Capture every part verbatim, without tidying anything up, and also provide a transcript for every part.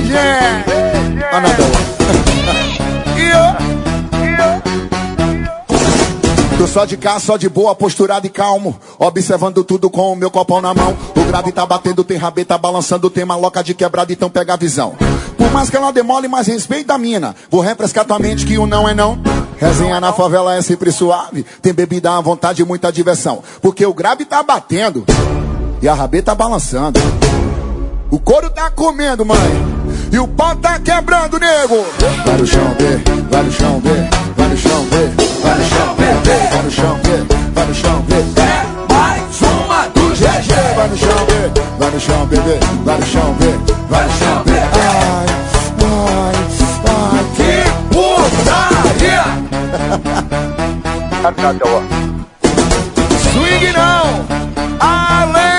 gente. Anadolu. Tô só de cá, só de boa, posturado e calmo, observando tudo com o meu copão na mão. O grave tá batendo, tem rabeta balançando, tem maloca de quebrada, então pega a visão. Por mais que ela demole, mas respeita a mina. Vou refrescar tua mente que o não é não. Resenha na favela é sempre suave, tem bebida à vontade e muita diversão. Porque o grave tá batendo e a rabeta balançando. O couro tá comendo, mãe, e o pau tá quebrando, nego. Vai no chão, vê, vai no chão, vê, vai no chão, vê, vai no chão, vê, vai no chão, vê, vai no chão, vê. É mais uma do G G. Vai no chão, vê, vai no chão, bebê, vai no chão, vê, vai no chão, vê. Ai, ai, ai, que putaria. Swing não, além.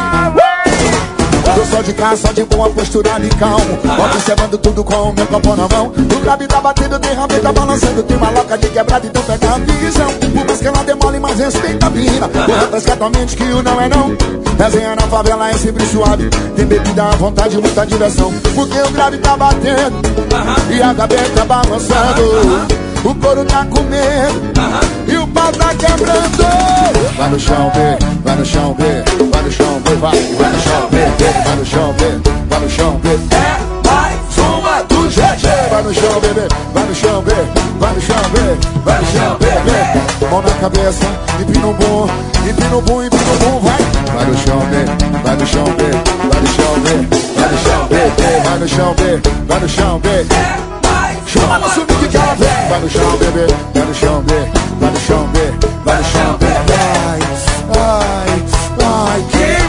Eu sou de cá, só de boa, posturado e calmo, observando tudo com o meu copo na mão. O grave tá batendo, tem rabeta balançando, tem maloca de quebrada, então pega a visão. Por mais que ela demole, mas respeita a mina. Vou refrescar tua mente que o não é não. Resenha na favela é sempre suave, tem bebida à vontade e muita diversão. Porque o grave tá batendo e a gaveta balançando. O couro tá comendo e o pau tá quebrando. Vai no chão, vê, vai no chão, vê, vai no chão, vê, vai, vai no chão, vê, vai no chão, vê, vai no chão, vê. É mais uma do G G. Vai no chão, bebê, vai no chão, vê, vai no chão, vê, vai no chão, vê, vê. Mão na cabeça, empina o bum, empina o bum, empina o bum, vai. Vai no chão, vê, vai no chão, vê, vai no chão, vê, vai no chão, vê, vai no chão, vê, vai no chão, vê. Chama no subir que ela vem. Vai no chão, bebê, vai no chão, vê, vai no chão, vê, vai no chão, vê. Ai, ai, ai,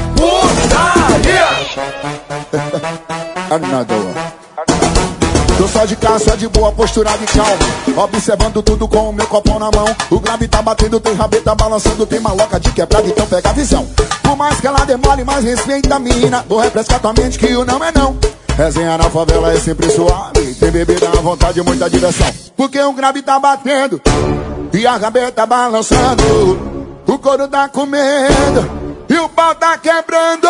que putaria. Anadolu. Tô só de cá, só de boa, posturado e calmo, observando tudo com o meu copão na mão. O grave tá batendo, tem rabeta balançando, tem maloca de quebrada, então pega a visão. Por mais que ela demole, mas respeita a mina. Vou refrescar tua mente que o não é não. Resenha na favela é sempre suave, tem bebida à vontade e muita diversão. Porque o grave tá batendo e a rabeta balançando. O couro tá comendo e o pau tá quebrando.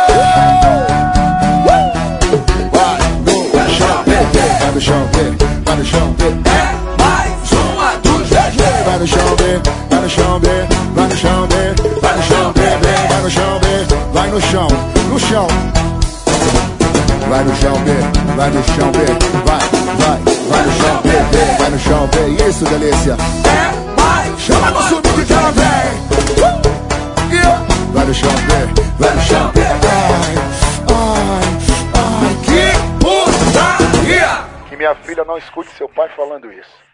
Vai no chão, vê, vai no chão, vê, vai no chão, vê. É mais uma do G G. Vai no chão, vê, vai no chão, vê, vai no chão, vê, vai no chão, vê, vai no chão, vê, vai no chão, no chão. Vai no chão, vê, vai no chão, vê, vai, vai, vai no chão, vê, vê, vai no chão, vê, isso, delícia. É mais, chama no subir que ela vem. Uh, yeah. Vai no chão, vê, vai no chão, vê, ai, ai, ai, que putaria. Que minha filha não escute seu pai falando isso.